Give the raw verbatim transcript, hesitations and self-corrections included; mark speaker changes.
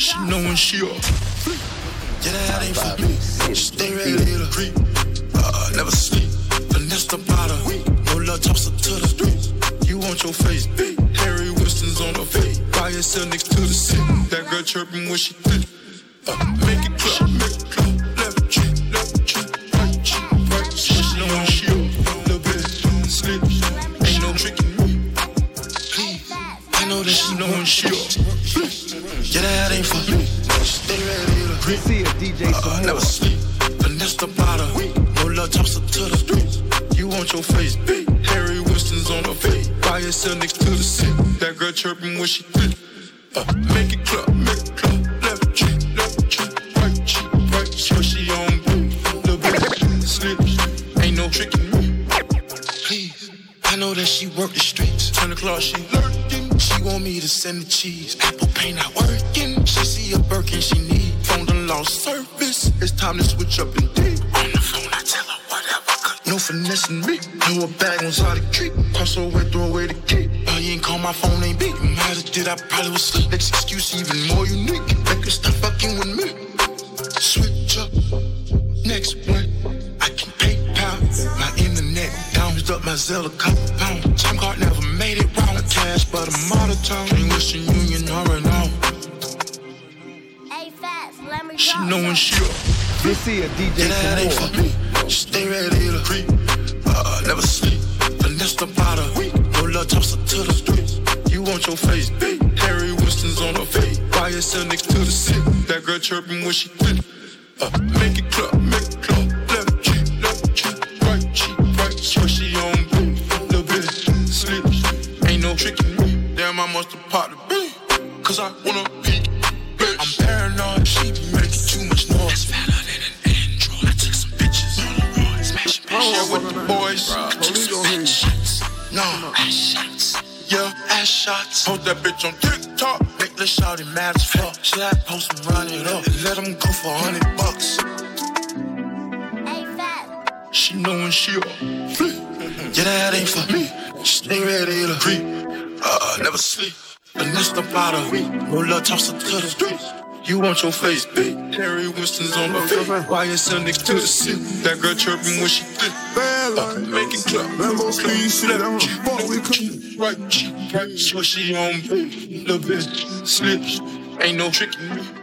Speaker 1: She know when she up. Yeah, that ain't for me. Stay ready to creep. Uh, never sleep. Finesse the bottle. No love toss her to the streets. You want your face big. Harry Winston's on her face. By yourself next to the seat. That girl chirping when she thick. Uh, make it clap, make it clap. Left cheek, left cheek, right cheek, right cheek. She know when she up. Little bit slip. Ain't no tricking me. I know that she know when she up. Yeah, that ain't for me. Stay ready to creep.
Speaker 2: See a D J
Speaker 1: uh, never sleep. Finesse the bottle. No love toss her to the streets. You want your face big. Harry Winston's on her face. By yourself next to the seat. That girl chirping when she thick. Uh, make it clap, make it clap. Left cheek, left cheek, right cheek, right cheek. She on blue. Little bit slip. Ain't no tricking me. Please. I know that she work the streets. Ten o'clock she lurking. She want me to send the cheese. Apple Pay not working. She see a Birkin she need. Phone done lost service. It's time to switch up and deep. On the phone I tell her whatever. No finessing me. Know a bag on side the creek. Cross her way, throw away the key. Uh, you ain't call my phone, ain't beat. Might have did, I probably was sleep. Next excuse even more unique. Make her stop fucking with me. Switch up. Next one. I can PayPal. My internet down. Used up my Zelle a couple pounds. Time card never made it wrong. I cash, but I'm out of town. Ain't Western Union, already know.
Speaker 3: Hey, Fats, let me go.
Speaker 1: She know when she up.
Speaker 2: You see a D J
Speaker 1: Yeah, that ain't for me. Stay ready to creep. Uh, never sleep. Finesse the bottle. No love toss her to the streets. You want your face big. Harry Winston's on her face. By yourself next to the seat. That girl chirping when she thick. Uh, make it clap, make it clap. Left cheek, left cheek, right cheek, right cheek. She on blue. Little bit slip. Ain't no tricking me. Damn, I must have popped the beat. Cause I wanna be bitch. I'm paranoid. She be making too much noise. That's fatter than an android. I took some pictures on the road. Smashing pictures with the boys. I took some ass shots. No, ass shots. Yeah, ass shots. Post that bitch on TikTok. Make the shawty mad as fuck. Should I post and run it up? And let him go for a hundred bucks.
Speaker 3: Hey, Fats.
Speaker 1: She know when she up. Yeah, that ain't for me. Stay ready to creep. Uh, never sleep. Finesse the bottle. No love toss her to the streets. You want your face big. Harry Winston's on her face. Why yourself next to the seat. That girl chirping when she thick. Uh, make it clap.
Speaker 4: Lambo speed shit, I'm a fuck with you.
Speaker 1: Right cheek, right cheek. She on blue. Little bit slip. Ain't no tricking me.